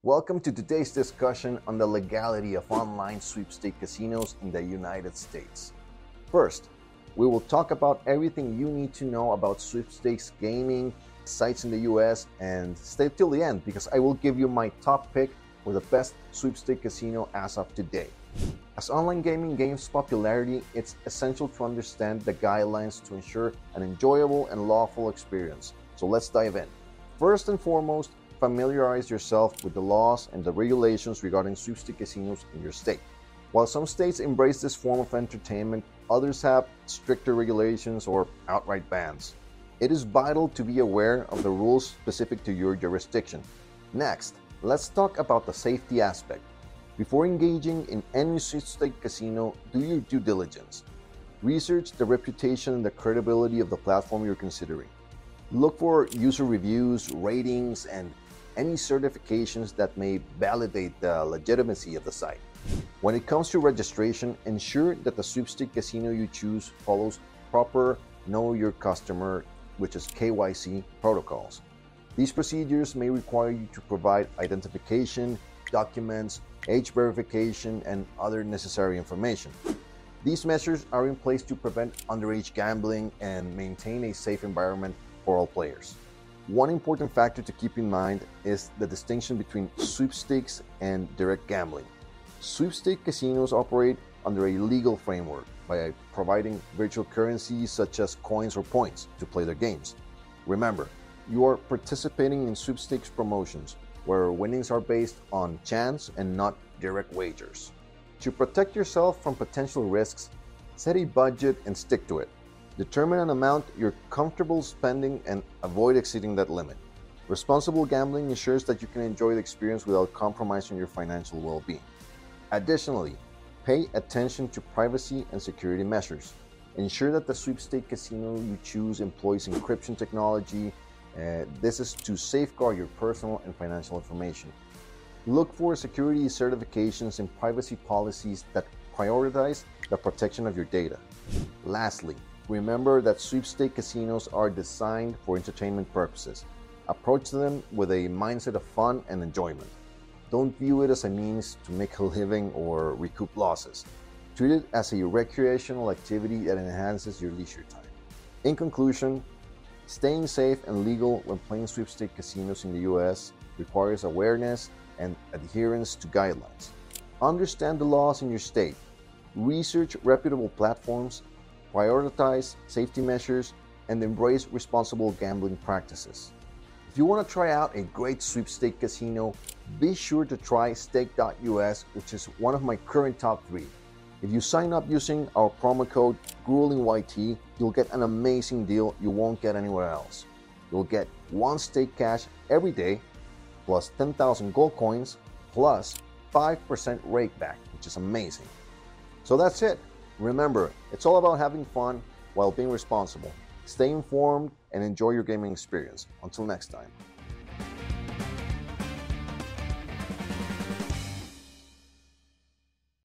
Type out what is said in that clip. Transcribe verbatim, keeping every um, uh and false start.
Welcome to today's discussion on the legality of online sweepstakes casinos in the United States. First, we will talk about everything you need to know about sweepstakes gaming, sites in the U S, and stay till the end because I will give you my top pick for the best sweepstakes casino as of today. As online gaming gains popularity, it's essential to understand the guidelines to ensure an enjoyable and lawful experience. So let's dive in. First and foremost, familiarize yourself with the laws and the regulations regarding sweepstakes casinos in your state. While some states embrace this form of entertainment, others have stricter regulations or outright bans. It is vital to be aware of the rules specific to your jurisdiction. Next, let's talk about the safety aspect. Before engaging in any sweepstakes casino, do your due diligence. Research the reputation and the credibility of the platform you're considering. Look for user reviews, ratings, and any certifications that may validate the legitimacy of the site. When it comes to registration, ensure that the sweepstakes casino you choose follows proper Know Your Customer, which is K Y C, protocols. These procedures may require you to provide identification, documents, age verification, and other necessary information. These measures are in place to prevent underage gambling and maintain a safe environment for all players. One important factor to keep in mind is the distinction between sweepstakes and direct gambling. Sweepstakes casinos operate under a legal framework by providing virtual currencies such as coins or points to play their games. Remember, you are participating in sweepstakes promotions where winnings are based on chance and not direct wagers. To protect yourself from potential risks, set a budget and stick to it. Determine an amount you're comfortable spending and avoid exceeding that limit. Responsible gambling ensures that you can enjoy the experience without compromising your financial well-being. Additionally, pay attention to privacy and security measures. Ensure that the sweepstakes casino you choose employs encryption technology. Uh, this is to safeguard your personal and financial information. Look for security certifications and privacy policies that prioritize the protection of your data. Lastly, remember that sweepstakes casinos are designed for entertainment purposes. Approach them with a mindset of fun and enjoyment. Don't view it as a means to make a living or recoup losses. Treat it as a recreational activity that enhances your leisure time. In conclusion, staying safe and legal when playing sweepstakes casinos in the U S requires awareness and adherence to guidelines. Understand the laws in your state. Research reputable platforms. Prioritize safety measures, and embrace responsible gambling practices. If you want to try out a great sweepstakes casino, be sure to try stake dot U S, which is one of my current top three. If you sign up using our promo code GruelingYT, you'll get an amazing deal you won't get anywhere else. You'll get one stake cash every day, plus ten thousand gold coins, plus five percent rake back, which is amazing. So that's it. Remember, it's all about having fun while being responsible. Stay informed and enjoy your gaming experience. Until next time.